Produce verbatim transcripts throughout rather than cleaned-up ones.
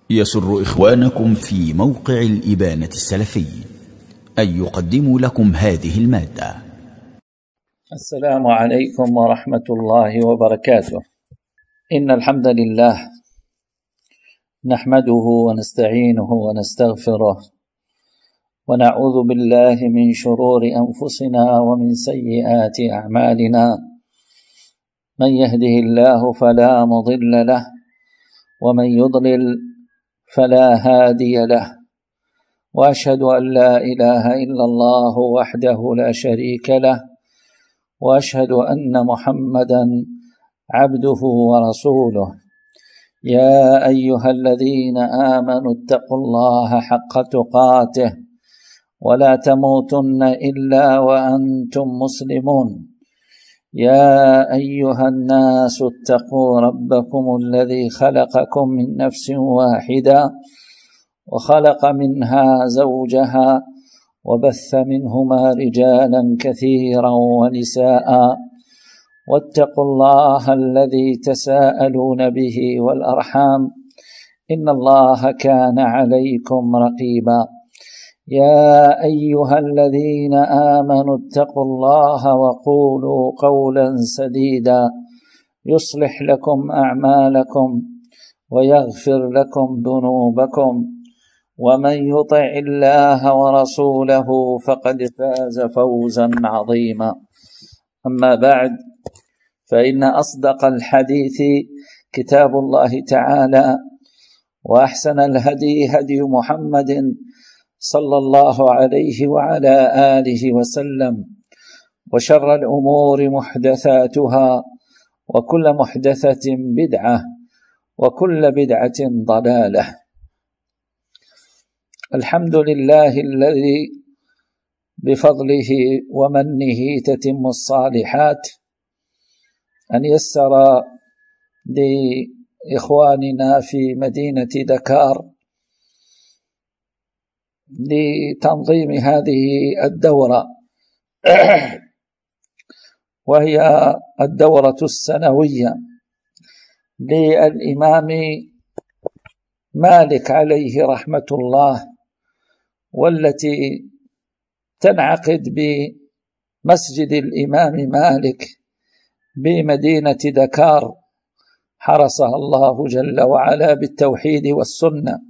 يسر إخوانكم في موقع الإبانة السلفي أن يقدموا لكم هذه المادة. السلام عليكم ورحمة الله وبركاته. إن الحمد لله نحمده ونستعينه ونستغفره ونعوذ بالله من شرور أنفسنا ومن سيئات أعمالنا. من يهده الله فلا مضل له ومن يضلل فلا هادي له، وأشهد أن لا إله إلا الله وحده لا شريك له، وأشهد أن محمدا عبده ورسوله. يا أيها الذين آمنوا اتقوا الله حق تقاته ولا تموتن إلا وأنتم مسلمون. يا أيها الناس اتقوا ربكم الذي خلقكم من نفس واحدة وخلق منها زوجها وبث منهما رجالا كثيرا ونساء، واتقوا الله الذي تساءلون به والأرحام إن الله كان عليكم رقيبا. يا أيها الذين آمنوا اتقوا الله وقولوا قولا سديدا يصلح لكم أعمالكم ويغفر لكم ذنوبكم، ومن يطع الله ورسوله فقد فاز فوزا عظيما. أما بعد، فإن أصدق الحديث كتاب الله تعالى، وأحسن الهدي هدي محمد صلى الله عليه وعلى آله وسلم، وشر الأمور محدثاتها، وكل محدثة بدعة، وكل بدعة ضلالة. الحمد لله الذي بفضله ومنه تتم الصالحات، أن يسر لإخواننا في مدينة دكار لتنظيم هذه الدورة، وهي الدورة السنوية للإمام مالك عليه رحمة الله، والتي تنعقد بمسجد الإمام مالك بمدينة دكار، حرسها الله جل وعلا بالتوحيد والسنة.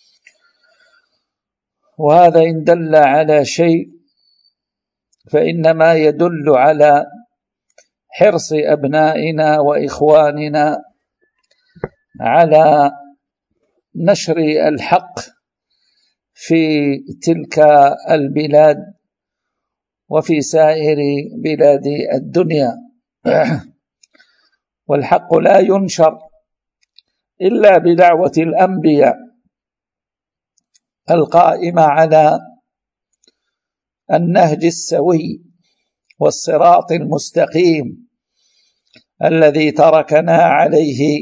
وهذا إن دل على شيء فإنما يدل على حرص أبنائنا وإخواننا على نشر الحق في تلك البلاد وفي سائر بلاد الدنيا. والحق لا ينشر إلا بدعوة الأنبياء القائمة على النهج السوي والصراط المستقيم الذي تركنا عليه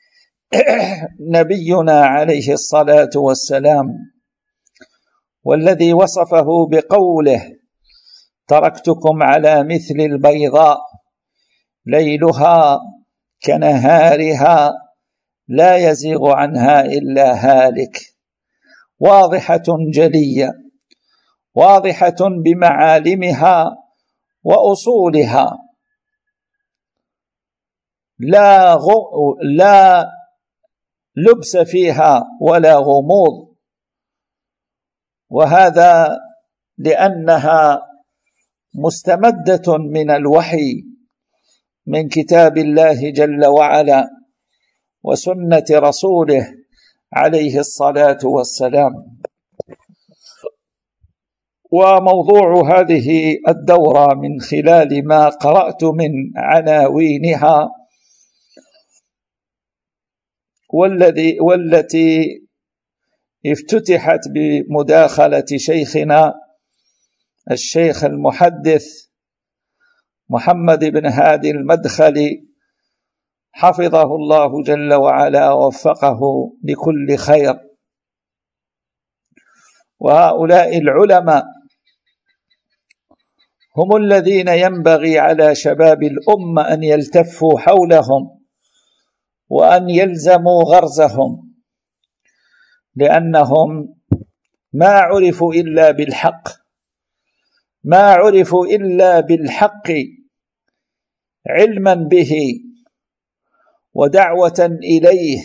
نبينا عليه الصلاة والسلام، والذي وصفه بقوله: تركتكم على مثل البيضاء ليلها كنهارها لا يزيغ عنها إلا هالك، واضحة جلية، واضحة بمعالمها وأصولها، لا غ... لا لبس فيها ولا غموض. وهذا لأنها مستمدة من الوحي، من كتاب الله جل وعلا وسنة رسوله عليه الصلاة والسلام. وموضوع هذه الدورة من خلال ما قرأت من عناوينها والذي والتي افتتحت بمداخلة شيخنا الشيخ المحدث محمد بن هادي المدخلي، حفظه الله جل وعلا ووفقه لكل خير. وهؤلاء العلماء هم الذين ينبغي على شباب الأمة أن يلتفوا حولهم وأن يلزموا غرزهم، لأنهم ما عرفوا إلا بالحق، ما عرفوا إلا بالحق علما به ودعوة إليه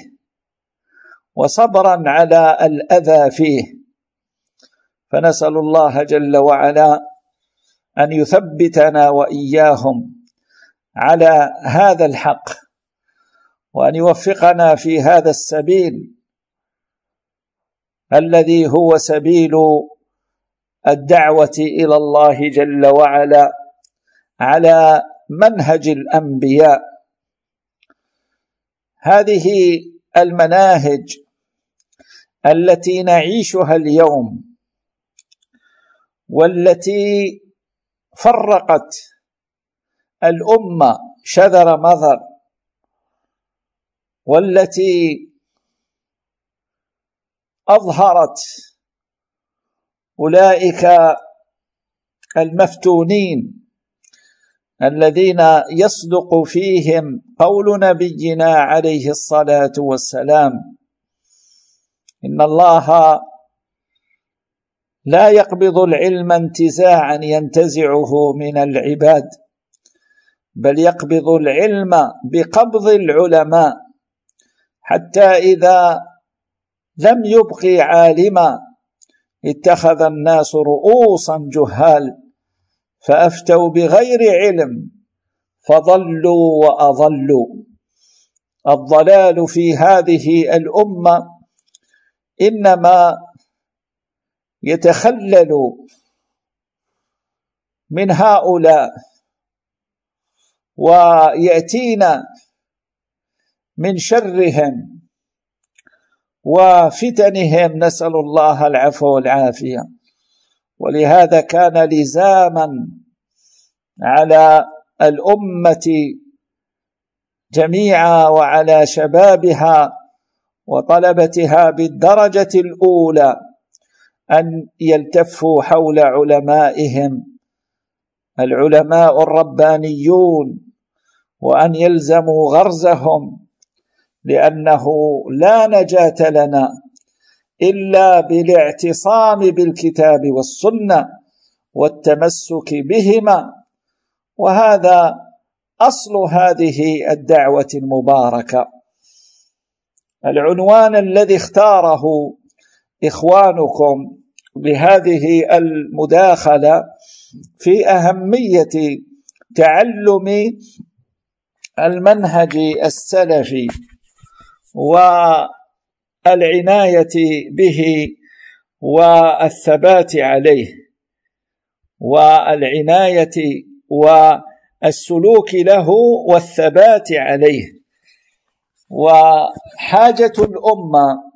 وصبرا على الأذى فيه. فنسأل الله جل وعلا أن يثبتنا وإياهم على هذا الحق، وأن يوفقنا في هذا السبيل الذي هو سبيل الدعوة إلى الله جل وعلا على منهج الأنبياء. هذه المناهج التي نعيشها اليوم والتي فرقت الأمة شذر مذر، والتي أظهرت أولئك المفتونين الذين يصدق فيهم قول نبينا عليه الصلاة والسلام: إن الله لا يقبض العلم انتزاعا ينتزعه من العباد، بل يقبض العلم بقبض العلماء، حتى إذا لم يبق عالما اتخذ الناس رؤوسا جهال فأفتوا بغير علم فضلوا وأضلوا. الضلال في هذه الأمة إنما يتخلل من هؤلاء ويأتينا من شرهم وفتنهم، نسأل الله العفو والعافية. ولهذا كان لزاما على الأمة جميعا وعلى شبابها وطلبتها بالدرجة الأولى أن يلتفوا حول علمائهم العلماء الربانيون، وأن يلزموا غرزهم، لأنه لا نجاة لنا إلا بالاعتصام بالكتاب والسنة والتمسك بهما، وهذا أصل هذه الدعوة المباركة. العنوان الذي اختاره إخوانكم بهذه المداخلة في أهمية تعلم المنهج السلفي والعناية به والثبات عليه، والعناية والسلوك له والثبات عليه. وحاجة الأمة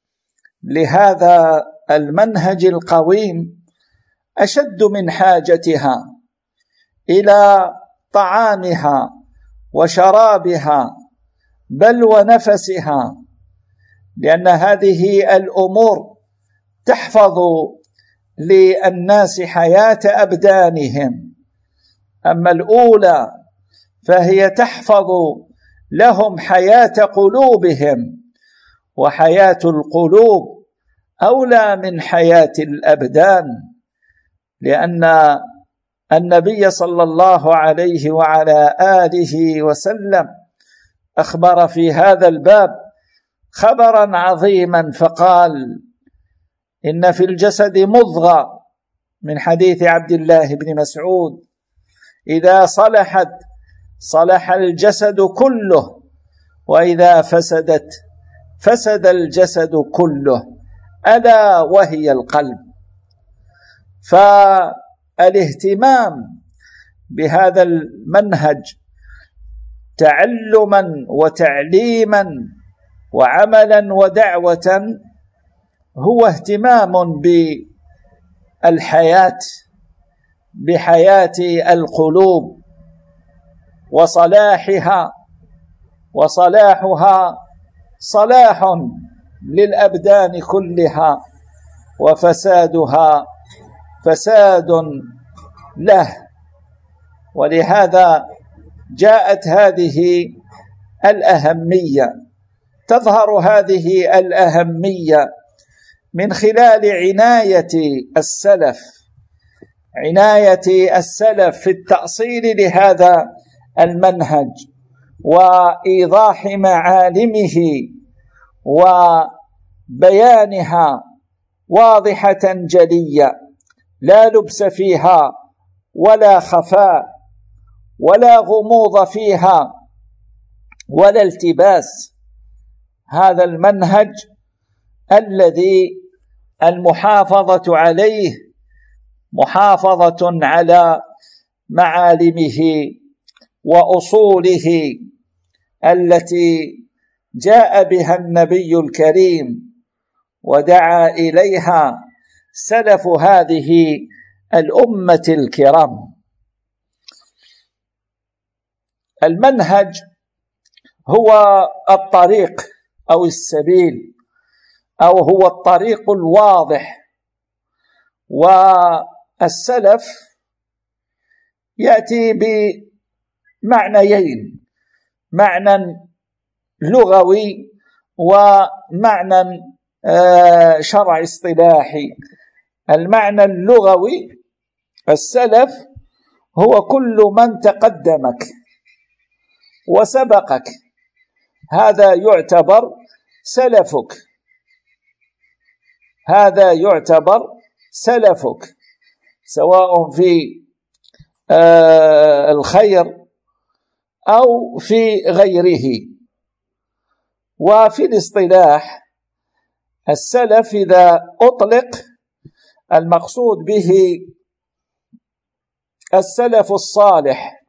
لهذا المنهج القويم أشد من حاجتها إلى طعامها وشرابها بل ونفسها، لأن هذه الأمور تحفظ للناس حياة أبدانهم، أما الأولى فهي تحفظ لهم حياة قلوبهم، وحياة القلوب أولى من حياة الأبدان، لأن النبي صلى الله عليه وعلى آله وسلم أخبر في هذا الباب خبرا عظيما فقال: إن في الجسد مضغة، من حديث عبد الله بن مسعود: إذا صلحت صلح الجسد كله، وإذا فسدت فسد الجسد كله، ألا وهي القلب. فالاهتمام بهذا المنهج تعلما وتعليما وعملا ودعوة هو اهتمام بالحياة، بحياة القلوب وصلاحها، وصلاحها صلاح للأبدان كلها، وفسادها فساد له. ولهذا جاءت هذه الأهمية، تظهر هذه الأهمية من خلال عناية السلف عناية السلف في التأصيل لهذا المنهج وإيضاح معالمه وبيانها واضحة جلية لا لبس فيها ولا خفاء ولا غموض فيها ولا التباس. هذا المنهج الذي المحافظة عليه محافظة على معالمه وأصوله التي جاء بها النبي الكريم ودعا إليها سلف هذه الأمة الكرام. المنهج هو الطريق أو السبيل أو هو الطريق الواضح، والسلف يأتي بمعنيين: معنى لغوي ومعنى شرع اصطلاحي. المعنى اللغوي: السلف هو كل من تقدمك وسبقك، هذا يعتبر سلفك، هذا يعتبر سلفك سواء في الخير أو في غيره. وفي الاصطلاح السلف إذا أطلق المقصود به السلف الصالح،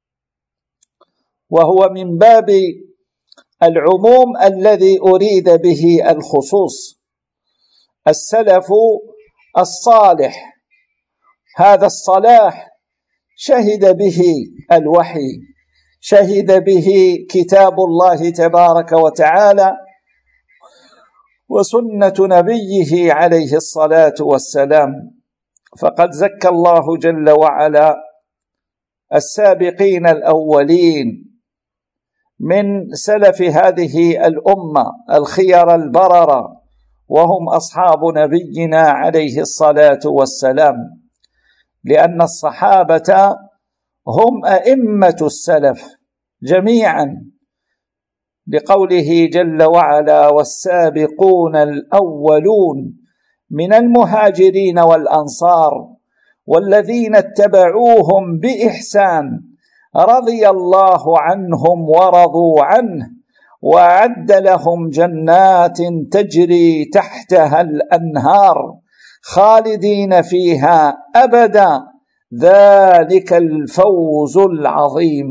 وهو من باب العموم الذي أريد به الخصوص. السلف الصالح هذا الصلاح شهد به الوحي، شهد به كتاب الله تبارك وتعالى وسنة نبيه عليه الصلاة والسلام. فقد زكى الله جل وعلا السابقين الأولين من سلف هذه الأمة الخير البررة، وهم أصحاب نبينا عليه الصلاة والسلام، لأن الصحابة هم أئمة السلف جميعا، لقوله جل وعلا: والسابقون الأولون من المهاجرين والأنصار والذين اتبعوهم بإحسان رضي الله عنهم ورضوا عنه وأعد لهم جنات تجري تحتها الأنهار خالدين فيها أبدا ذلك الفوز العظيم.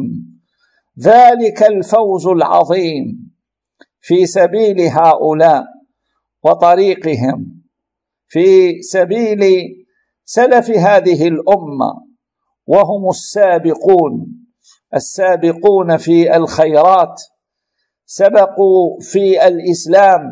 ذلك الفوز العظيم في سبيل هؤلاء وطريقهم، في سبيل سلف هذه الأمة، وهم السابقون السابقون في الخيرات، سبقوا في الإسلام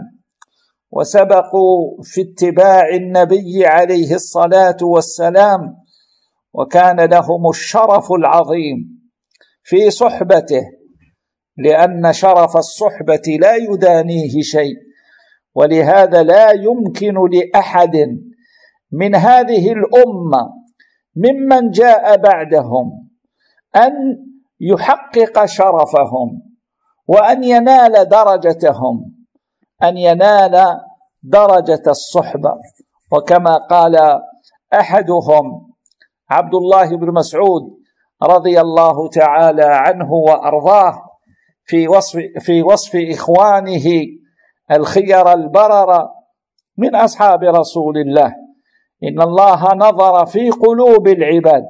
وسبقوا في اتباع النبي عليه الصلاة والسلام، وكان لهم الشرف العظيم في صحبته، لأن شرف الصحبة لا يدانيه شيء. ولهذا لا يمكن لأحد من هذه الأمة ممن جاء بعدهم أن يحقق شرفهم وأن ينال درجتهم، أن ينال درجة الصحبة. وكما قال أحدهم عبد الله بن مسعود رضي الله تعالى عنه وأرضاه في وصف, في وصف إخوانه الخير البرر من أصحاب رسول الله: إن الله نظر في قلوب العباد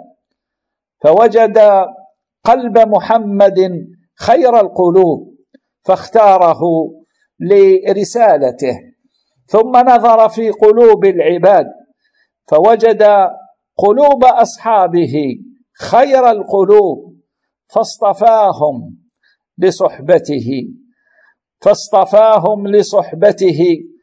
فوجد قلب محمد خير القلوب فاختاره لرسالته، ثم نظر في قلوب العباد فوجد قلوب أصحابه خير القلوب فاصطفاهم لصحبته فاصطفاهم لصحبته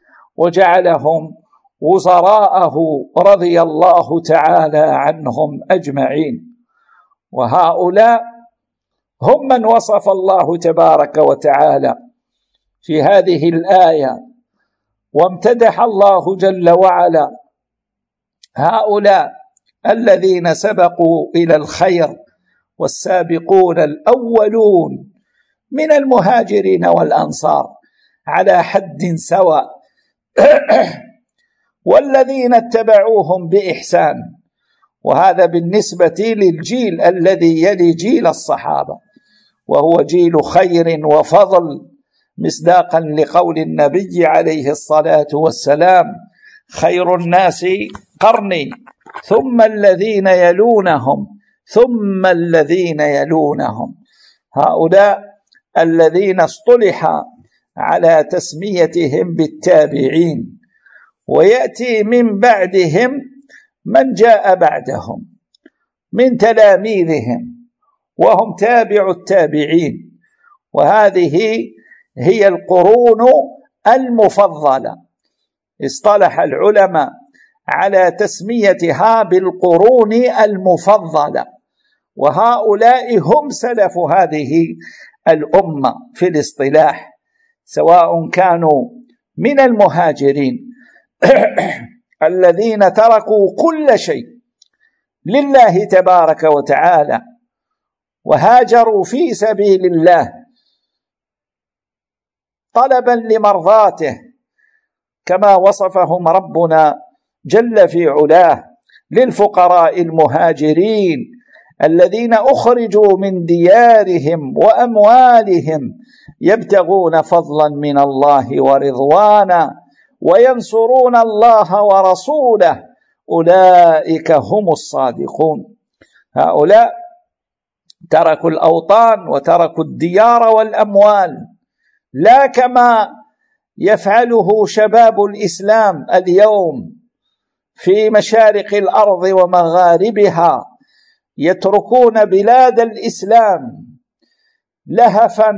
وجعلهم وزراءه رضي الله تعالى عنهم أجمعين. وهؤلاء هم من وصف الله تبارك وتعالى في هذه الآية: وامتدح الله جل وعلا هؤلاء الذين سبقوا إلى الخير والسابقون الأولون من المهاجرين والأنصار على حد سواء والذين اتبعوهم بإحسان. وهذا بالنسبة للجيل الذي يلي جيل الصحابة، وهو جيل خير وفضل، مصداقا لقول النبي عليه الصلاة والسلام: خير الناس قرني ثم الذين يلونهم ثم الذين يلونهم. هؤلاء الذين اصطلح على تسميتهم بالتابعين، ويأتي من بعدهم من جاء بعدهم من تلاميذهم وهم تابع التابعين، وهذه هي القرون المفضلة. اصطلح العلماء على تسميتها بالقرون المفضلة، وهؤلاء هم سلف هذه الأمة في الاصطلاح، سواء كانوا من المهاجرين الذين تركوا كل شيء لله تبارك وتعالى وهاجروا في سبيل الله طلبا لمرضاته، كما وصفهم ربنا جل في علاه للفقراء المهاجرين الذين أخرجوا من ديارهم وأموالهم يبتغون فضلا من الله ورضوانا وينصرون الله ورسوله، أولئك هم الصادقون. هؤلاء تركوا الأوطان وتركوا الديار والأموال، لا كما يفعله شباب الإسلام اليوم في مشارق الأرض ومغاربها، يتركون بلاد الإسلام لهفا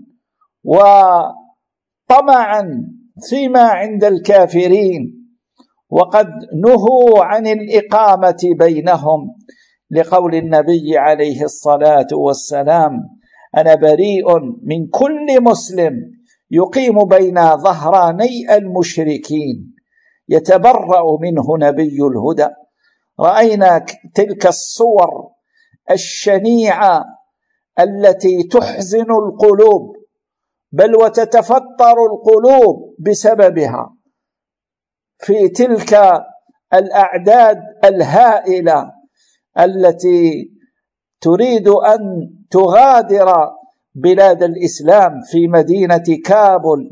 وطمعا فيما عند الكافرين، وقد نهوا عن الإقامة بينهم، لقول النبي عليه الصلاة والسلام: أنا بريء من كل مسلم يقيم بين ظهراني المشركين يتبرأ منه نبي الهدى. رأينا تلك الصور الشنيعة التي تحزن القلوب، بل وتتفطر القلوب بسببها، في تلك الأعداد الهائلة التي تريد أن تغادر بلاد الإسلام في مدينة كابول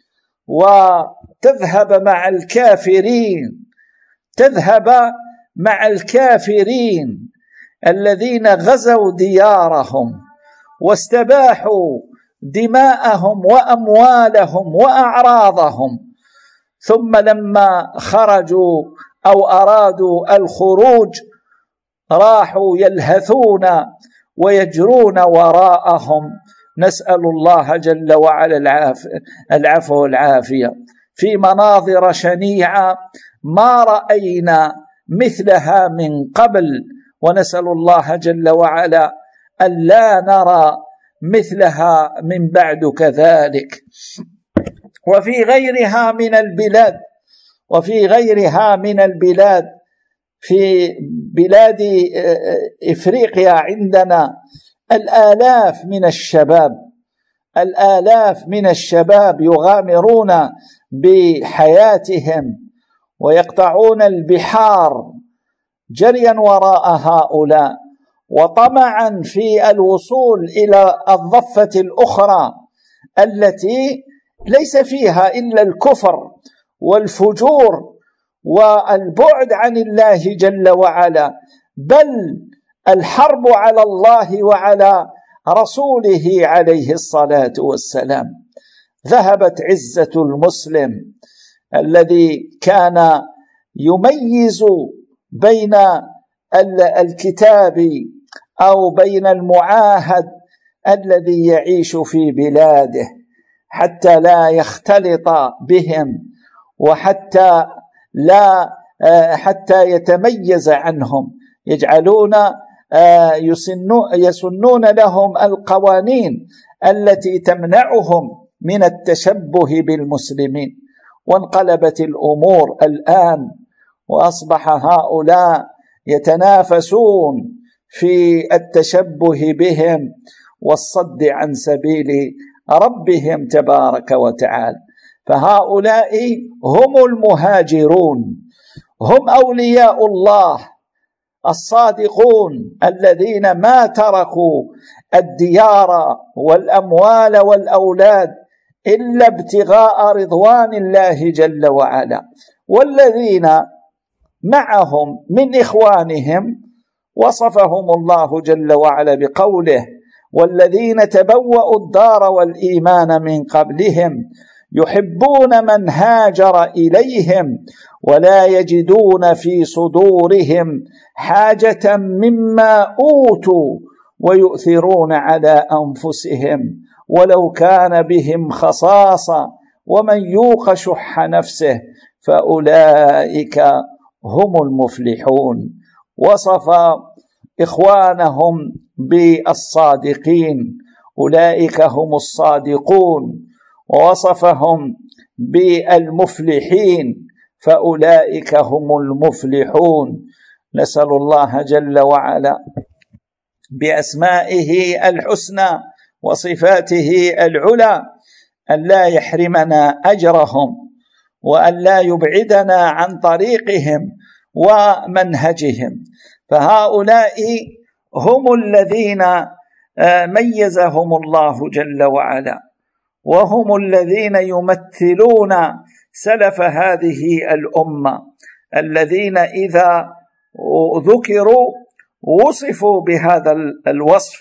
وتذهب مع الكافرين تذهب مع الكافرين الذين غزوا ديارهم واستباحوا دماءهم وأموالهم وأعراضهم، ثم لما خرجوا أو أرادوا الخروج راحوا يلهثون ويجرون وراءهم. نسأل الله جل وعلا العفو والعافية، في مناظر شنيعة ما رأينا مثلها من قبل، ونسأل الله جل وعلا ألا نرى مثلها من بعد كذلك. وفي غيرها من البلاد وفي غيرها من البلاد في بلاد إفريقيا عندنا الآلاف من الشباب الآلاف من الشباب يغامرون بحياتهم ويقطعون البحار جريا وراء هؤلاء وطمعا في الوصول إلى الضفة الأخرى التي ليس فيها إلا الكفر والفجور والبعد عن الله جل وعلا، بل الحرب على الله وعلى رسوله عليه الصلاة والسلام. ذهبت عزة المسلم الذي كان يميز بين الكتاب أو بين المعاهد الذي يعيش في بلاده حتى لا يختلط بهم وحتى لا حتى يتميز عنهم، يجعلون يسنون لهم القوانين التي تمنعهم من التشبه بالمسلمين. وانقلبت الأمور الآن، وأصبح هؤلاء يتنافسون في التشبه بهم والصد عن سبيل ربهم تبارك وتعالى. فهؤلاء هم المهاجرون، هم أولياء الله الصادقون الذين ما تركوا الديار والأموال والأولاد إلا ابتغاء رضوان الله جل وعلا. والذين معهم من إخوانهم وصفهم الله جل وعلا بقوله: والذين تبوأوا الدار والإيمان من قبلهم يحبون من هاجر إليهم ولا يجدون في صدورهم حاجة مما أوتوا ويؤثرون على أنفسهم ولو كان بهم خصاصة ومن يوق شح نفسه فأولئك هم المفلحون. وصف إخوانهم بالصادقين، أولئك هم الصادقون، ووصفهم بالمفلحين فأولئك هم المفلحون. نسأل الله جل وعلا بأسمائه الحسنى وصفاته العلى أن لا يحرمنا أجرهم، وأن لا يبعدنا عن طريقهم ومنهجهم. فهؤلاء هم الذين ميزهم الله جل وعلا، وهم الذين يمثلون سلف هذه الأمة، الذين إذا ذكروا وصفوا بهذا الوصف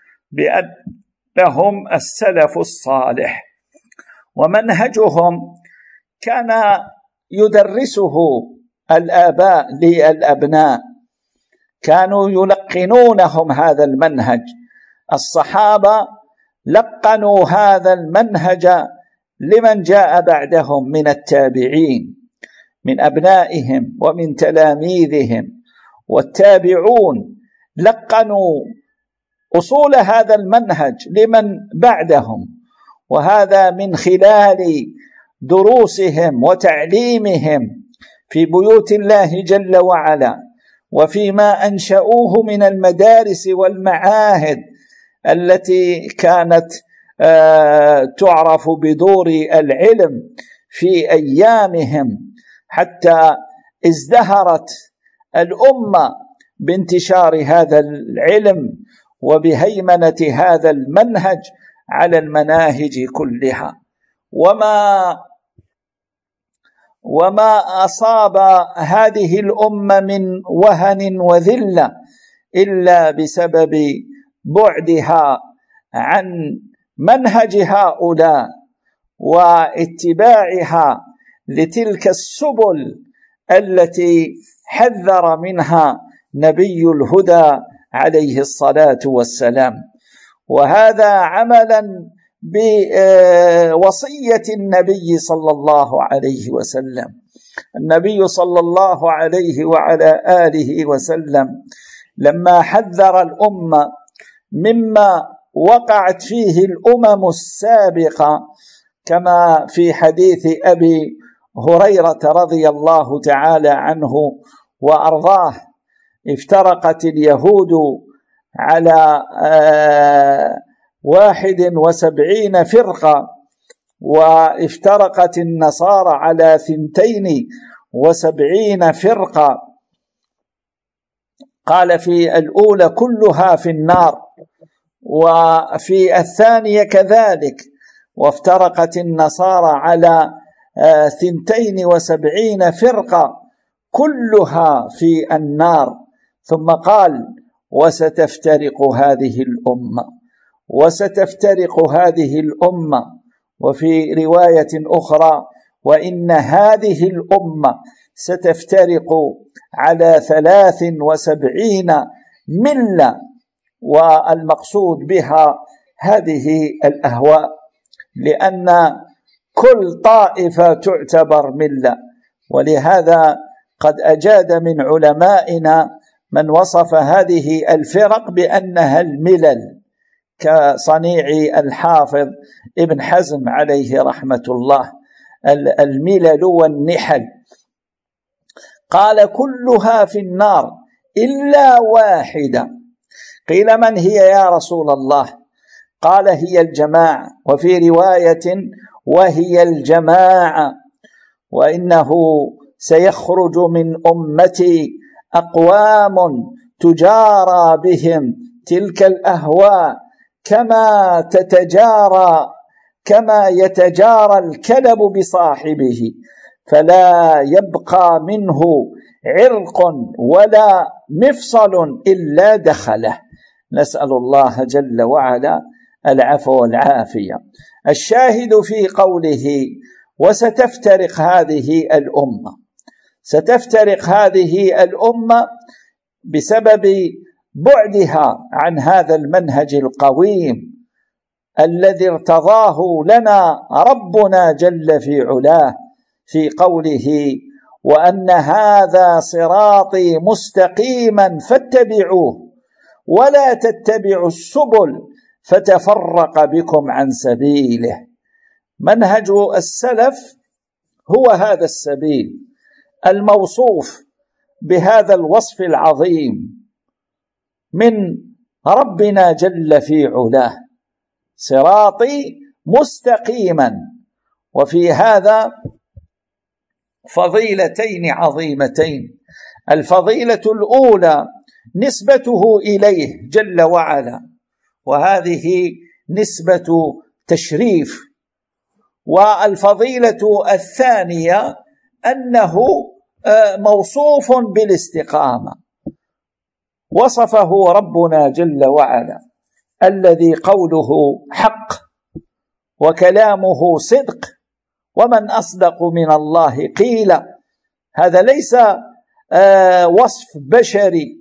بأنهم السلف الصالح. ومنهجهم كان يدرسه الآباء للأبناء، كانوا يلقنونهم هذا المنهج. الصحابة لقنوا هذا المنهج لمن جاء بعدهم من التابعين، من أبنائهم ومن تلاميذهم، والتابعون لقنوا أصول هذا المنهج لمن بعدهم، وهذا من خلال دروسهم وتعليمهم في بيوت الله جل وعلا، وفيما أنشأوه من المدارس والمعاهد التي كانت تعرف بدور العلم في أيامهم، حتى ازدهرت الأمة بانتشار هذا العلم وبهيمنة هذا المنهج على المناهج كلها. وما وما أصاب هذه الأمة من وهن وذلة إلا بسبب بعدها عن منهج هؤلاء واتباعها لتلك السبل التي حذر منها نبي الهدى عليه الصلاة والسلام. وهذا عملا بوصية النبي صلى الله عليه وسلم. النبي صلى الله عليه وعلى آله وسلم لما حذر الأمة مما وقعت فيه الأمم السابقة، كما في حديث أبي هريرة رضي الله تعالى عنه وأرضاه: افترقت اليهود على واحد وسبعين فرقة، وافترقت النصارى على ثنتين وسبعين فرقة. قال في الأولى كلها في النار، وفي الثانية كذلك، وافترقت النصارى على ثنتين وسبعين فرقة كلها في النار. ثم قال: وستفترق هذه الأمة وستفترق هذه الأمة وفي رواية أخرى: وإن هذه الأمة ستفترق على ثلاث وسبعين ملة. والمقصود بها هذه الأهواء، لأن كل طائفة تعتبر ملة. ولهذا قد أجاد من علمائنا من وصف هذه الفرق بأنها الملل، كصنيع الحافظ ابن حزم عليه رحمة الله، الملل والنحل. قال كلها في النار إلا واحدة. قيل من هي يا رسول الله؟ قال هي الجماعة، وفي رواية وهي الجماعة، وإنه سيخرج من أمتي أقوام تجارى بهم تلك الأهواء كما تتجارى كما يتجارى الكلب بصاحبه، فلا يبقى منه عرق ولا مفصل إلا دخله. نسأل الله جل وعلا العفو والعافية. الشاهد في قوله وستفترق هذه الأمة، ستفترق هذه الأمة بسبب بعدها عن هذا المنهج القويم الذي ارتضاه لنا ربنا جل في علاه في قوله وأن هذا صراطي مستقيما فاتبعوه ولا تتبعوا السبل فتفرق بكم عن سبيله. منهج السلف هو هذا السبيل الموصوف بهذا الوصف العظيم من ربنا جل في علاه، صراطي مستقيما. وفي هذا فضيلتين عظيمتين. الفضيلة الأولى نسبته إليه جل وعلا، وهذه نسبة تشريف. والفضيلة الثانية أنه موصوف بالاستقامة، وصفه ربنا جل وعلا الذي قوله حق وكلامه صدق ومن أصدق من الله قيلا. هذا ليس وصف بشري،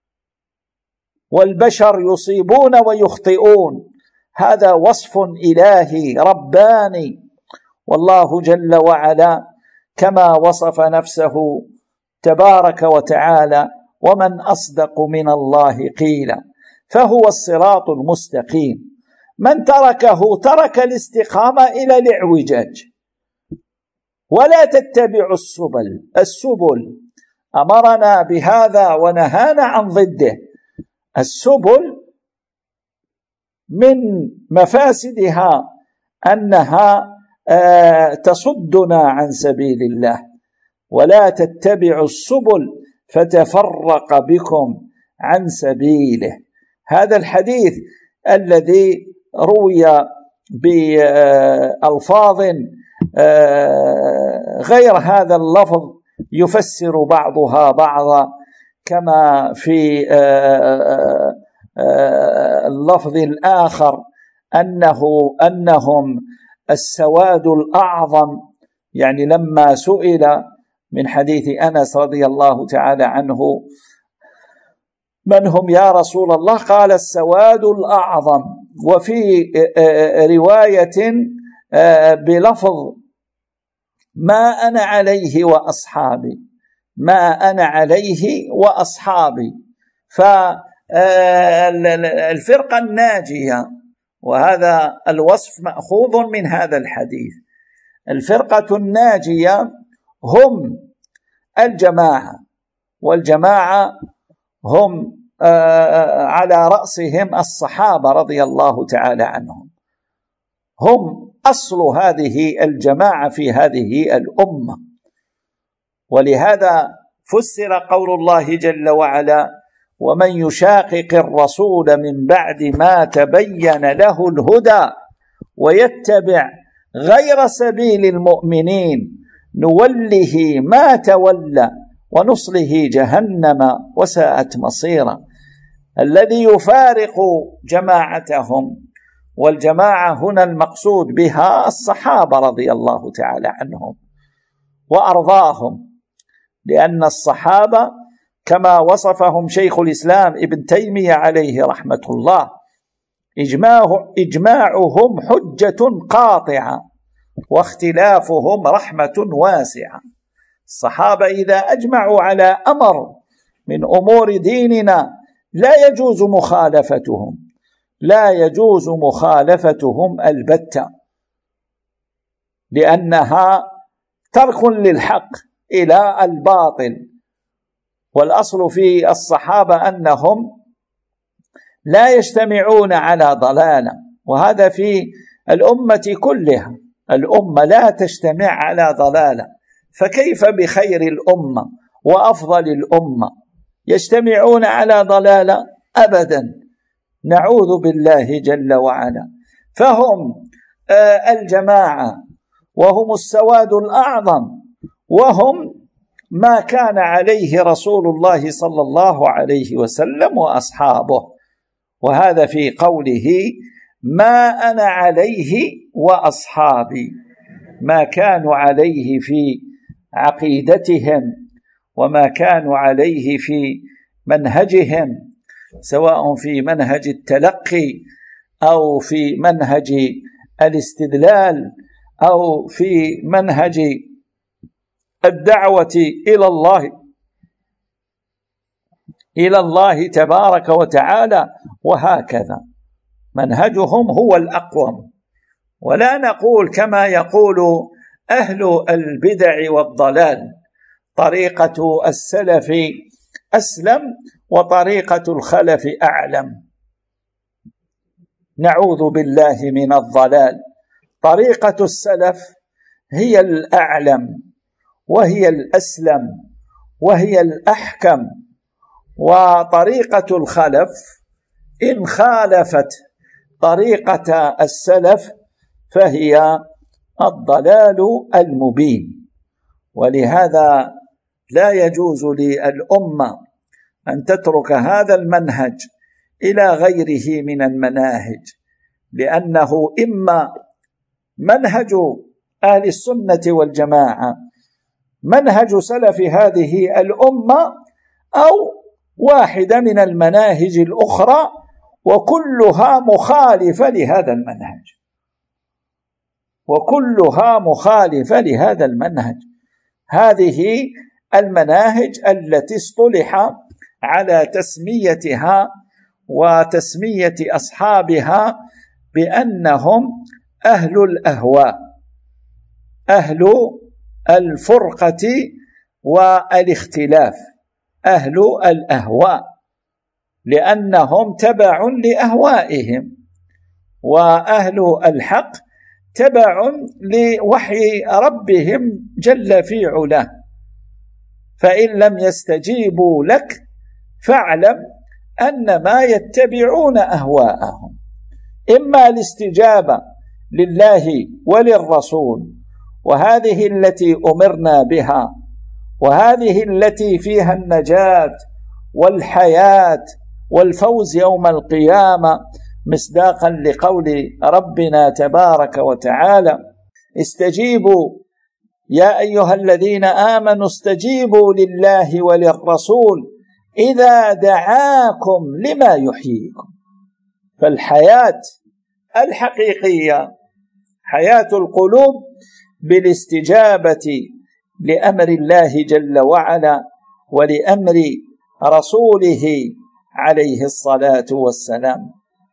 والبشر يصيبون ويخطئون، هذا وصف إلهي رباني. والله جل وعلا كما وصف نفسه تبارك وتعالى ومن أصدق من الله قيلا، فهو الصراط المستقيم. من تركه ترك الاستقامة إلى الاعوجاج. ولا تتبعوا السبل، السبل أمرنا بهذا ونهانا عن ضده. السبل من مفاسدها أنها تصدنا عن سبيل الله. ولا تتبعوا السبل فتفرق بكم عن سبيله. هذا الحديث الذي روي بألفاظ غير هذا اللفظ يفسر بعضها بعضا، كما في اللفظ الآخر أنه أنهم السواد الأعظم، يعني لما سئل من حديث أنس رضي الله تعالى عنه من هم يا رسول الله؟ قال السواد الأعظم. وفي رواية بلفظ ما أنا عليه وأصحابي، ما أنا عليه وأصحابي. فالفرقة الناجية، وهذا الوصف مأخوذ من هذا الحديث، الفرقة الناجية هم الجماعة، والجماعة هم على رأسهم الصحابة رضي الله تعالى عنهم، هم أصل هذه الجماعة في هذه الأمة. ولهذا فسر قول الله جل وعلا ومن يشاقق الرسول من بعد ما تبين له الهدى ويتبع غير سبيل المؤمنين نوله ما تولى ونصله جهنم وساءت مصيرا. الذي يفارق جماعتهم، والجماعة هنا المقصود بها الصحابة رضي الله تعالى عنهم وأرضاهم، لأن الصحابة كما وصفهم شيخ الإسلام ابن تيمية عليه رحمة الله إجماع إجماعهم حجة قاطعة واختلافهم رحمة واسعة. الصحابة إذا أجمعوا على أمر من أمور ديننا لا يجوز مخالفتهم، لا يجوز مخالفتهم البتة، لأنها ترك للحق إلى الباطل. والأصل في الصحابة أنهم لا يجتمعون على ضلالة، وهذا في الأمة كلها، الأمة لا تجتمع على ضلالة، فكيف بخير الأمة وأفضل الأمة يجتمعون على ضلالة؟ أبدا، نعوذ بالله جل وعلا. فهم الجماعة، وهم السواد الأعظم، وهم ما كان عليه رسول الله صلى الله عليه وسلم وأصحابه، وهذا في قوله ما أنا عليه وأصحابي، ما كانوا عليه في عقيدتهم وما كانوا عليه في منهجهم، سواء في منهج التلقي أو في منهج الاستدلال أو في منهج الدعوة إلى الله إلى الله تبارك وتعالى، وهكذا منهجهم هو الأقوم. ولا نقول كما يقول أهل البدع والضلال طريقة السلف أسلم وطريقة الخلف أعلم، نعوذ بالله من الضلال. طريقة السلف هي الأعلم وهي الأسلم وهي الأحكم، وطريقة الخلف إن خالفت طريقة السلف فهي الضلال المبين. ولهذا لا يجوز للأمة أن تترك هذا المنهج إلى غيره من المناهج، لأنه إما منهج أهل السنة والجماعة، منهج سلف هذه الأمة، أو واحدة من المناهج الأخرى، وكلها مخالفة لهذا المنهج، وكلها مخالفة لهذا المنهج. هذه المناهج التي اصطلح على تسميتها وتسمية أصحابها بأنهم أهل الأهواء، أهل الفرقة والاختلاف، أهل الأهواء، لأنهم تبع لأهوائهم، وأهل الحق تبع لوحي ربهم جل في علاه. فإن لم يستجيبوا لك فاعلم أنما يتبعون أهواءهم، إما الاستجابة لله وللرسول، وهذه التي أمرنا بها، وهذه التي فيها النجاة والحياة والفوز يوم القيامة، مصداقا لقول ربنا تبارك وتعالى استجيبوا يا أيها الذين آمنوا استجيبوا لله وللرسول إذا دعاكم لما يحييكم. فالحياة الحقيقية حياة القلوب بالاستجابة لأمر الله جل وعلا ولأمر رسوله عليه الصلاة والسلام.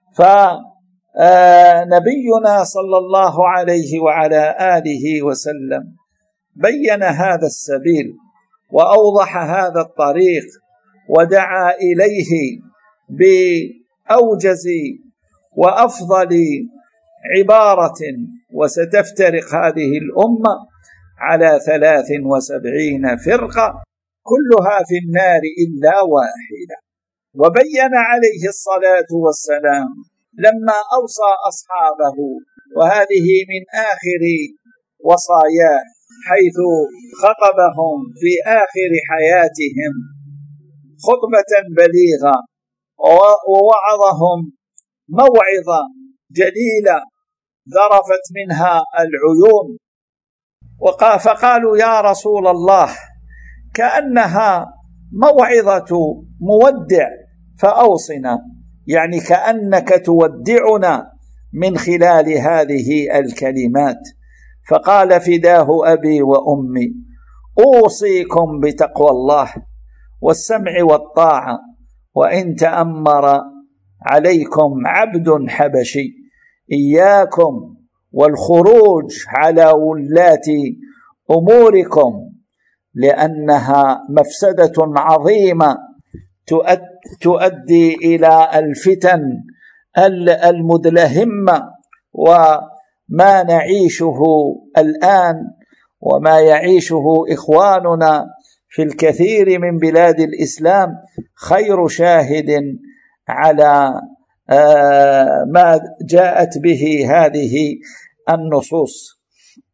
فنبينا صلى الله عليه وعلى آله وسلم بين هذا السبيل وأوضح هذا الطريق ودعا إليه بأوجز وأفضل عبارة، وستفترق هذه الأمة على ثلاث وسبعين فرقة كلها في النار إلا واحدة. وبين عليه الصلاة والسلام لما أوصى أصحابه، وهذه من آخر وصاياه، حيث خطبهم في آخر حياتهم خطبة بليغة ووعظهم موعظة جليلة ذرفت منها العيون، فقالوا يا رسول الله كأنها موعظة مودع فأوصنا، يعني كأنك تودعنا من خلال هذه الكلمات. فقال فداه أبي وأمي أوصيكم بتقوى الله والسمع والطاعة، وإن تأمر عليكم عبد حبشي إياكم والخروج على ولاة أموركم، لأنها مفسدة عظيمة تؤدي إلى الفتن المدلهمة، وما نعيشه الآن وما يعيشه إخواننا في الكثير من بلاد الإسلام خير شاهد على ما جاءت به هذه النصوص.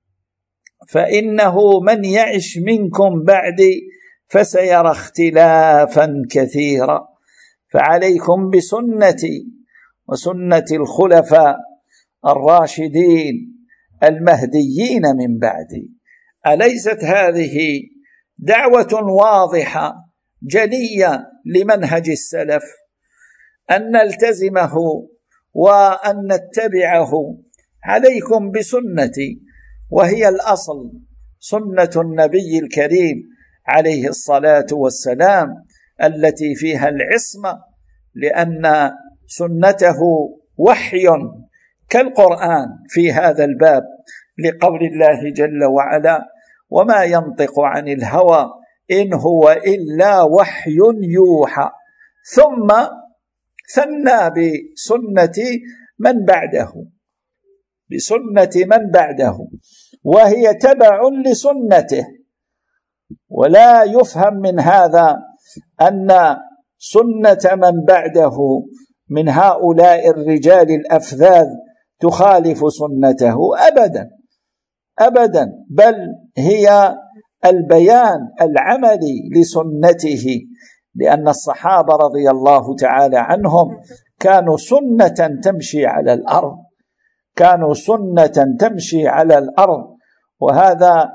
فإنه من يعش منكم بعدي فسيرى اختلافا كثيرا، فعليكم بسنتي وسنة الخلفاء الراشدين المهديين من بعدي. أليست هذه دعوة واضحة جلية لمنهج السلف أن نلتزمه وأن نتبعه؟ عليكم بسنتي، وهي الأصل، سنة النبي الكريم عليه الصلاة والسلام التي فيها العصمة، لأن سنته وحي كالقرآن في هذا الباب، لقول الله جل وعلا: وما ينطق عن الهوى إن هو إلا وحي يوحى. ثم ثنى بسنة من بعده، بسنة من بعده، وهي تبع لسنته. ولا يفهم من هذا أن سنة من بعده من هؤلاء الرجال الأفذاذ تخالف سنته، أبدا أبدا، بل هي البيان العملي لسنته، لأن الصحابة رضي الله تعالى عنهم كانوا سنة تمشي على الأرض، كانوا سنة تمشي على الأرض، وهذا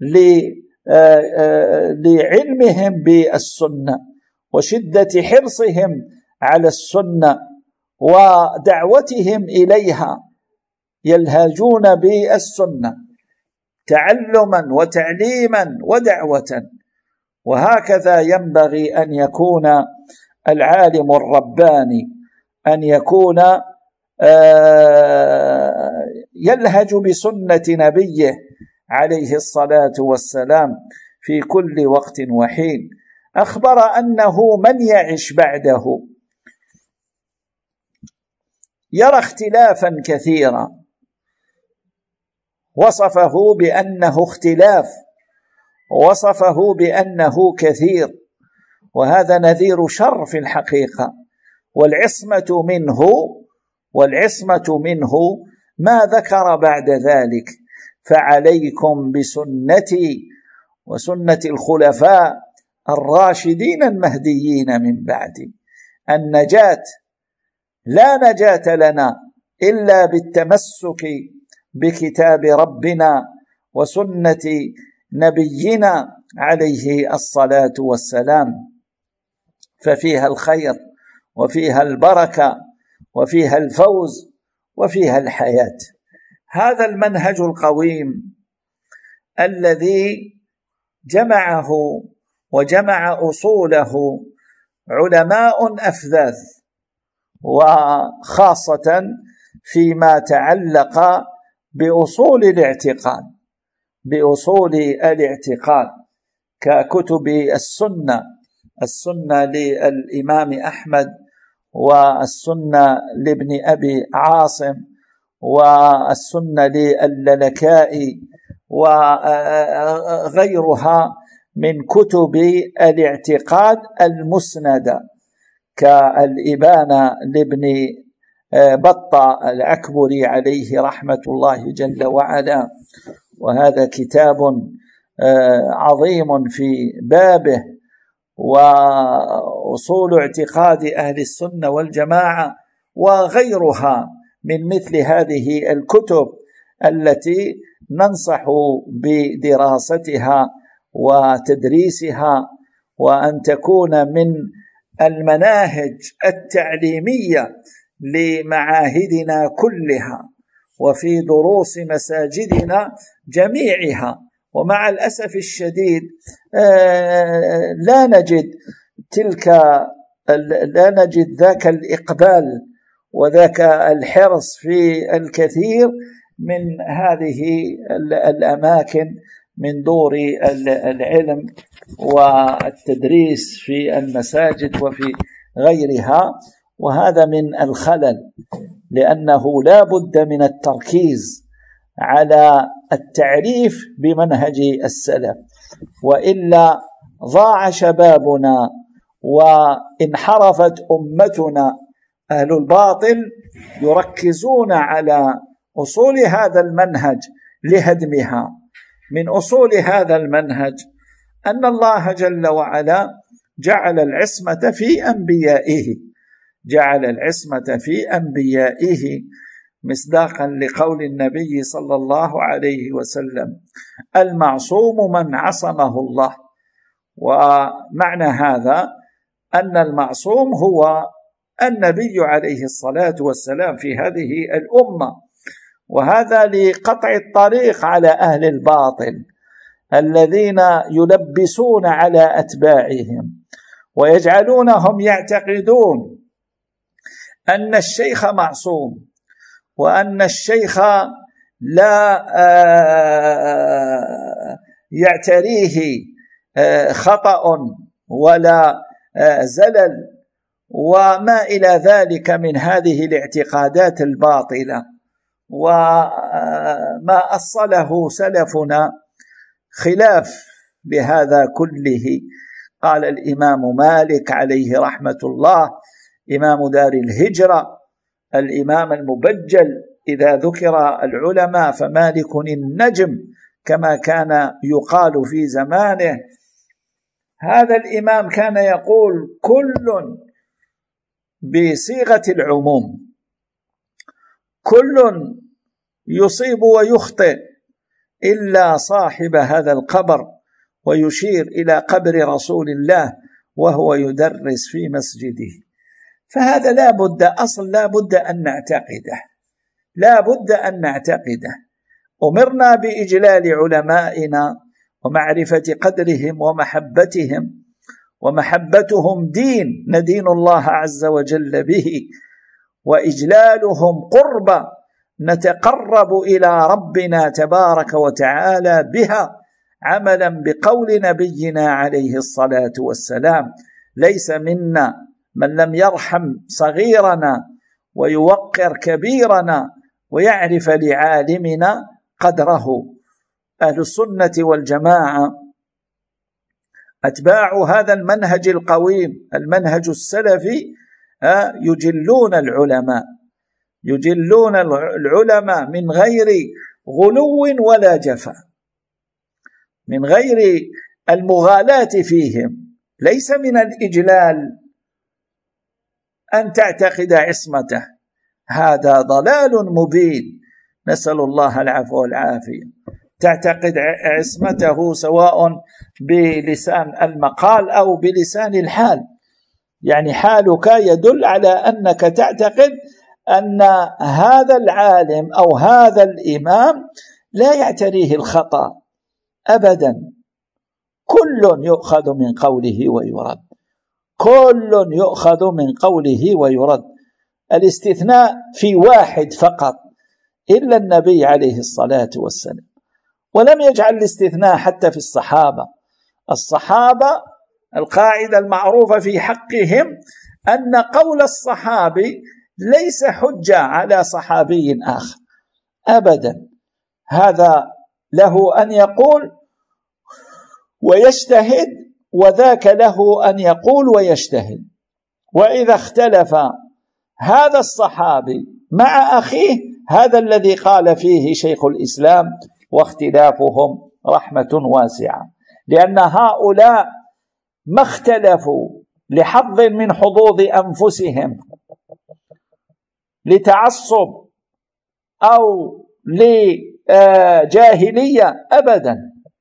لعلمهم بالسنة وشدة حرصهم على السنة ودعوتهم إليها، يلهجون بالسنة تعلما وتعليما ودعوة. وهكذا ينبغي أن يكون العالم الرباني، أن يكون يلهج بسنة نبيه عليه الصلاة والسلام في كل وقت وحين. أخبر أنه من يعش بعده يرى اختلافا كثيرا، وصفه بأنه اختلاف، وصفه بأنه كثير، وهذا نذير شر في الحقيقة. والعصمة منه والعصمة منه ما ذكر بعد ذلك: فعليكم بسنتي وسنة الخلفاء الراشدين المهديين من بعدي. النجاة لا نجاة لنا إلا بالتمسك بكتاب ربنا وسنة نبينا عليه الصلاة والسلام، ففيها الخير وفيها البركة وفيها الفوز وفيها الحياة. هذا المنهج القويم الذي جمعه وجمع أصوله علماء أفذاذ، وخاصة فيما تعلق بأصول الاعتقاد، بأصول الاعتقاد ككتب السنة، السنة للإمام أحمد، والسنة لابن أبي عاصم، والسنة لللكائي، وغيرها من كتب الاعتقاد المسندة كالإبانة لابن بطة العكبري عليه رحمة الله جل وعلا، وهذا كتاب عظيم في بابه. وأصول اعتقاد أهل السنة والجماعة وغيرها من مثل هذه الكتب التي ننصح بدراستها وتدريسها، وأن تكون من المناهج التعليمية لمعاهدنا كلها وفي دروس مساجدنا جميعها. ومع الأسف الشديد لا نجد تلك لا نجد ذاك الإقبال وذاك الحرص في الكثير من هذه الأماكن من دور العلم والتدريس في المساجد وفي غيرها، وهذا من الخلل، لأنه لا بد من التركيز على التعريف بمنهج السلف، وإلا ضاع شبابنا وانحرفت أمتنا. أهل الباطل يركزون على أصول هذا المنهج لهدمها. من أصول هذا المنهج أن الله جل وعلا جعل العصمة في أنبيائه، جعل العصمة في أنبيائه مصداقا لقول النبي صلى الله عليه وسلم: المعصوم من عصمه الله. ومعنى هذا أن المعصوم هو النبي عليه الصلاة والسلام في هذه الأمة، وهذا لقطع الطريق على أهل الباطل الذين يلبسون على أتباعهم ويجعلونهم يعتقدون أن الشيخ معصوم، وأن الشيخ لا يعتريه خطأ ولا زلل وما إلى ذلك من هذه الاعتقادات الباطلة. وما أصله سلفنا خلاف بهذا كله. قال الإمام مالك عليه رحمة الله، إمام دار الهجرة، الإمام المبجل، إذا ذكر العلماء فمالك النجم كما كان يقال في زمانه. هذا الإمام كان يقول كل بصيغة العموم، كل يصيب ويخطئ إلا صاحب هذا القبر، ويشير إلى قبر رسول الله وهو يدرس في مسجده. فهذا لا بد، أصل لا بد أن نعتقده، لا بد أن نعتقده. أمرنا بإجلال علمائنا ومعرفة قدرهم ومحبتهم، ومحبتهم دين ندين الله عز وجل به، وإجلالهم قربة نتقرب إلى ربنا تبارك وتعالى بها، عملا بقول نبينا عليه الصلاة والسلام: ليس منا من لم يرحم صغيرنا ويوقر كبيرنا ويعرف لعالمنا قدره. أهل السنة والجماعة أتباع هذا المنهج القويم، المنهج السلفي، يجلون العلماء، يجلون العلماء من غير غلو ولا جفا، من غير المغالاة فيهم. ليس من الإجلال أن تعتقد عصمته، هذا ضلال مبين، نسأل الله العفو والعافية. تعتقد عصمته سواء بلسان المقال أو بلسان الحال، يعني حالك يدل على أنك تعتقد أن هذا العالم أو هذا الإمام لا يعتريه الخطأ أبدا، كل يؤخذ من قوله ويرد، كل يؤخذ من قوله ويرد. الاستثناء في واحد فقط، إلا النبي عليه الصلاة والسلام، ولم يجعل الاستثناء حتى في الصحابة. الصحابة القاعدة المعروفة في حقهم أن قول الصحابي ليس حجة على صحابي آخر أبدا، هذا له أن يقول ويجتهد، وذاك له أن يقول ويجتهد. وإذا اختلف هذا الصحابي مع أخيه، هذا الذي قال فيه شيخ الإسلام: واختلافهم رحمة واسعة، لأن هؤلاء ما اختلفوا لحظ من حظوظ أنفسهم، لتعصب أو لجاهلية أبدا.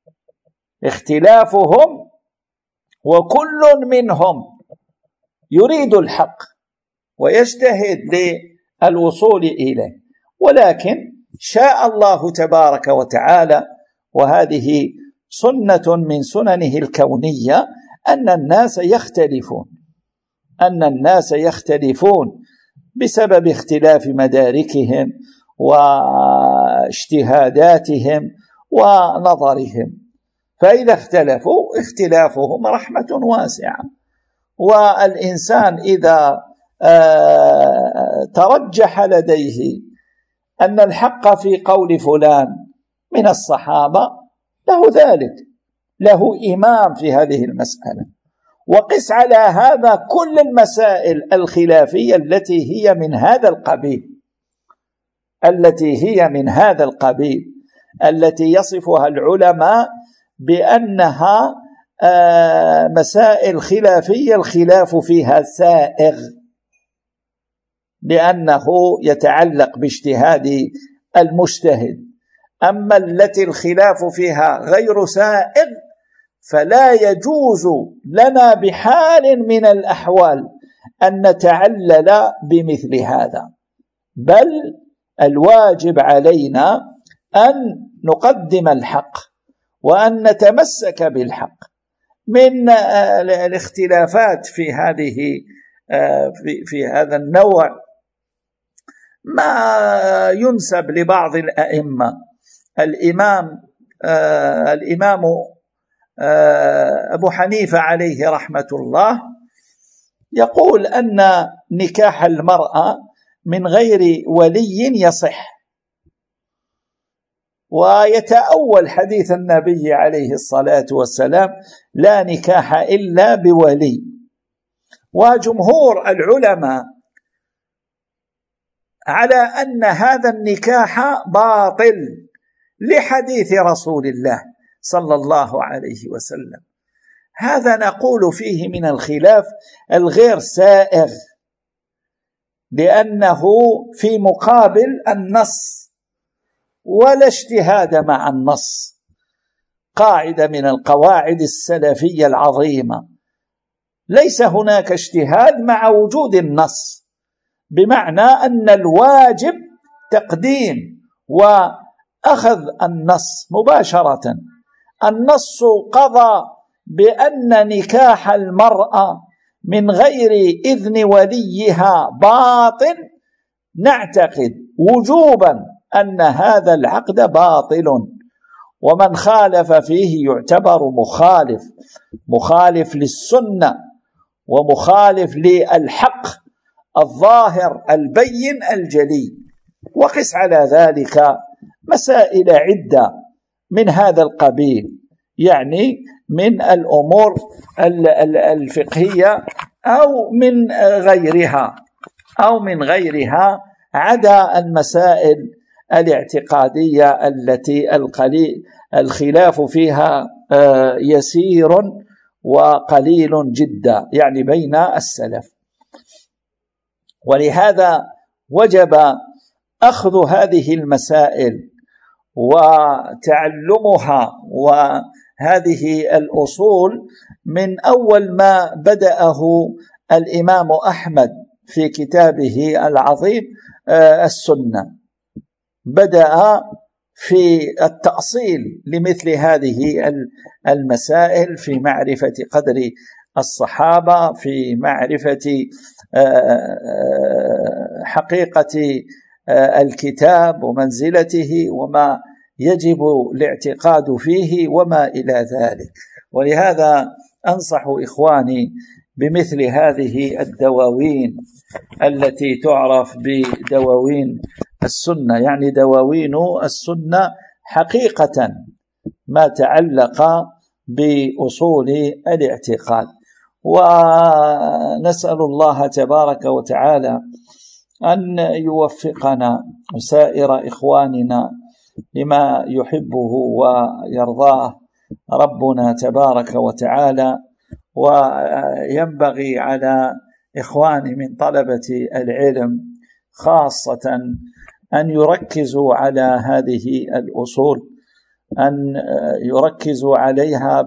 اختلافهم وكل منهم يريد الحق ويجتهد للوصول إليه، ولكن شاء الله تبارك وتعالى، وهذه سنة من سننه الكونية، أن الناس يختلفون، أن الناس يختلفون بسبب اختلاف مداركهم واجتهاداتهم ونظرهم. فإذا اختلفوا اختلافهم رحمة واسعة. والإنسان إذا ترجح لديه أن الحق في قول فلان من الصحابة له ذلك، له إمام في هذه المسألة. وقس على هذا كل المسائل الخلافية التي هي من هذا القبيل التي هي من هذا القبيل التي يصفها العلماء بأنها مسائل خلافية الخلاف فيها سائغ، لأنه يتعلق باجتهاد المجتهد. أما التي الخلاف فيها غير سائغ فلا يجوز لنا بحال من الأحوال أن نتعلل بمثل هذا، بل الواجب علينا أن نقدم الحق وأن نتمسك بالحق. من الاختلافات في هذه في, في هذا النوع ما ينسب لبعض الأئمة. الإمام الإمام أبو حنيفة عليه رحمة الله يقول أن نكاح المرأة من غير ولي يصح، ويتأول حديث النبي عليه الصلاة والسلام لا نكاح إلا بولي. وجمهور العلماء على أن هذا النكاح باطل لحديث رسول الله صلى الله عليه وسلم. هذا نقول فيه من الخلاف الغير سائغ، لأنه في مقابل النص، ولا اجتهاد مع النص. قاعدة من القواعد السلفية العظيمة، ليس هناك اجتهاد مع وجود النص، بمعنى أن الواجب تقديم وأخذ النص مباشرة. النص قضى بأن نكاح المرأة من غير إذن وليها باطل، نعتقد وجوبا أن هذا العقد باطل، ومن خالف فيه يعتبر مخالف مخالف للسنة ومخالف للحق الظاهر البين الجلي. وقس على ذلك مسائل عدة من هذا القبيل، يعني من الأمور الفقهية أو من غيرها أو من غيرها عدا المسائل الاعتقادية التي القليل الخلاف فيها يسير وقليل جدا، يعني بين السلف. ولهذا وجب أخذ هذه المسائل وتعلمها وهذه الأصول من أول ما بدأه الإمام أحمد في كتابه العظيم السنة. بدأ في التأصيل لمثل هذه المسائل، في معرفة قدر الصحابة، في معرفة حقيقة الكتاب ومنزلته وما يجب الاعتقاد فيه وما إلى ذلك. ولهذا أنصح إخواني بمثل هذه الدواوين التي تعرف بدواوين السنة، يعني دواوين السنة حقيقة ما تعلق بأصول الاعتقاد. ونسأل الله تبارك وتعالى أن يوفقنا وسائر إخواننا لما يحبه ويرضاه ربنا تبارك وتعالى. وينبغي على إخواني من طلبة العلم خاصة أن يركزوا على هذه الأصول، أن يركزوا عليها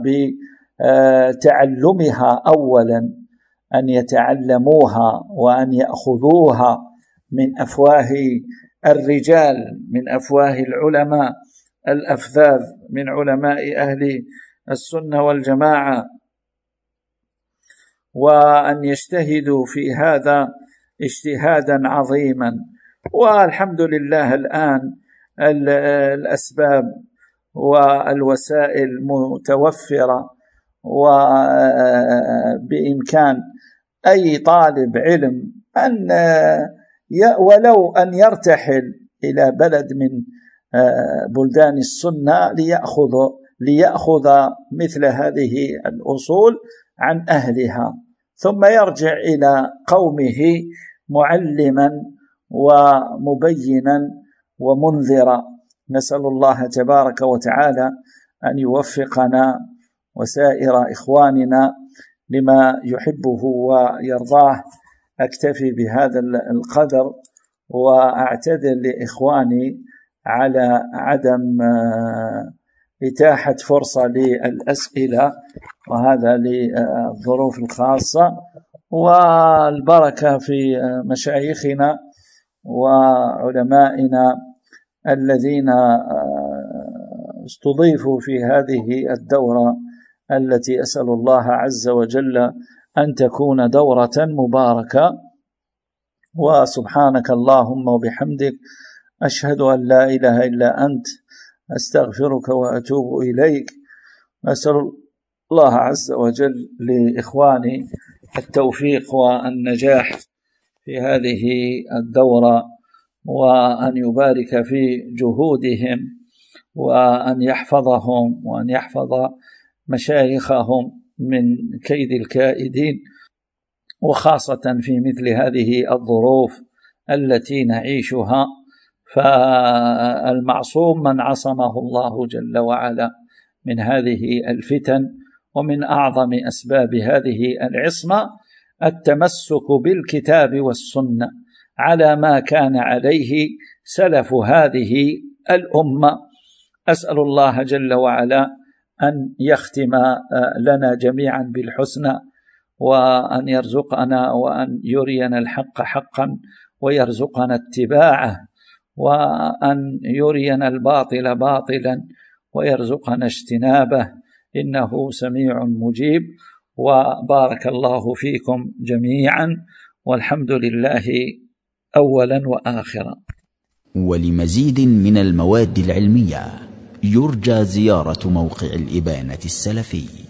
بتعلمها أولا، أن يتعلموها وأن يأخذوها من أفواه الرجال، من أفواه العلماء الأفذاذ، من علماء أهل السنة والجماعة، وأن يجتهدوا في هذا اجتهادا عظيما. والحمد لله الآن الأسباب والوسائل متوفرة، وبإمكان أي طالب علم أن ولو أن يرتحل إلى بلد من بلدان السنة ليأخذ ليأخذ مثل هذه الأصول عن أهلها، ثم يرجع إلى قومه معلما ومبينا ومنذرا. نسأل الله تبارك وتعالى أن يوفقنا وسائر إخواننا لما يحبه ويرضاه. أكتفي بهذا القدر، وأعتذر لإخواني على عدم إتاحة فرصة للأسئلة، وهذا للظروف الخاصة، والبركة في مشايخنا وعلمائنا الذين استضيفوا في هذه الدورة التي أسأل الله عز وجل أن تكون دورة مباركة. وسبحانك اللهم وبحمدك، أشهد أن لا إله إلا أنت، أستغفرك وأتوب إليك. أسأل الله عز وجل لإخواني التوفيق والنجاح في هذه الدورة، وأن يبارك في جهودهم، وأن يحفظهم، وأن يحفظ مشايخهم من كيد الكائدين، وخاصة في مثل هذه الظروف التي نعيشها. فالمعصوم من عصمه الله جل وعلا من هذه الفتن، ومن أعظم أسباب هذه العصمة التمسك بالكتاب والسنة على ما كان عليه سلف هذه الأمة. أسأل الله جل وعلا أن يختم لنا جميعا بالحسنى، وأن يرزقنا وأن يرينا الحق حقا ويرزقنا اتباعه، وأن يرينا الباطل باطلا ويرزقنا اجتنابه، إنه سميع مجيب. وبارك الله فيكم جميعا، والحمد لله أولا وآخرا. ولمزيد من المواد العلمية يرجى زيارة موقع الإبانة السلفي.